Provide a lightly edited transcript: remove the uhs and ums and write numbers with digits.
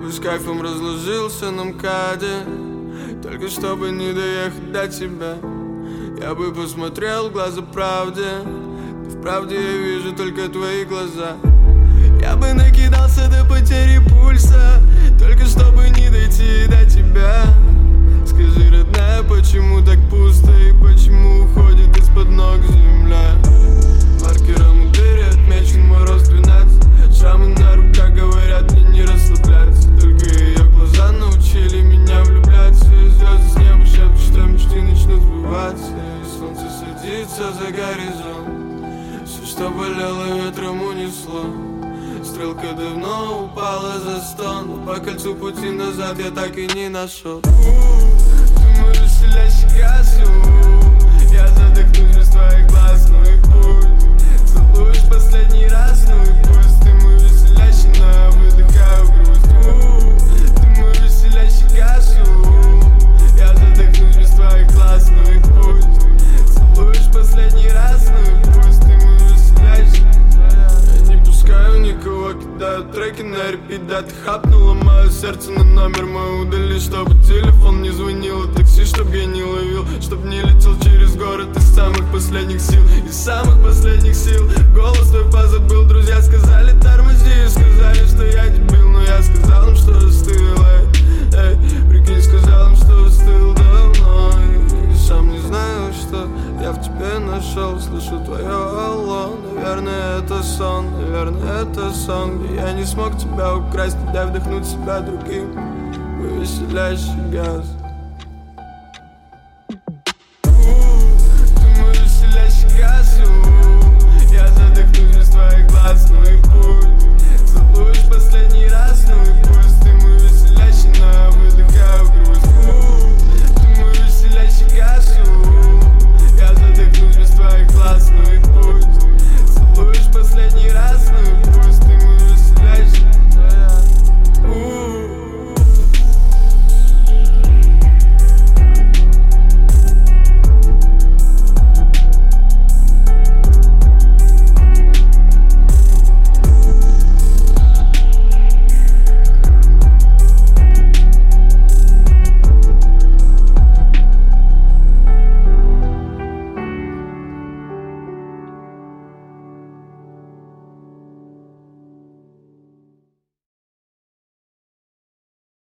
бы с кайфом разложился на МКАДе, только чтобы не доехать до тебя. Я бы посмотрел в глаза правде, в правде я вижу только твои глаза. Я бы накидался до потери пульса, только чтобы не дойти до тебя. Скажи, родная, почему так пусто и почему уходит из-под ног земля? Маркером у двери отмечен мороз 12. Шрамы на руках говорят мне не расслабляться, только ее глаза научили меня влюбляться. И звезды с неба шепчут, что мечты начнут сбываться. И солнце садится за горизонт, все, что болело, ветром унесло. Стрелка давно упала за стон, но по кольцу пути назад я так и не нашел. Ты мой веселящий газ, я задохнусь без твоих глаз, ну и пусть целуешь последний раз, ну и пусть. Ты мой веселящий, но я выдыхаю грусть. Ты мой веселящий газ, я задохнусь без твоих глаз, ну и пусть целуешь последний раз, ну и пусть. Ты мой веселящий. Я не пускаю никого, кидаю треки на репит. Да, ты хапнула мое сердце, на номер мой удали, чтобы телефон не звонил, и такси, чтоб я не ловил, чтоб не летел через город из самых последних сил. Из самых последних сил голос твой позабыл. Друзья сказали тормози, сказали, что я дебил, но я сказал им, что остыл. Эй, прикинь, сказал им, что остыл давно. И сам не знаю, что я в тебе нашел. Слышу твое алло, наверное это сон, наверное это сон, где я не смог тебя украсть, не дай вдохнуть себя другим. Веселящий газ.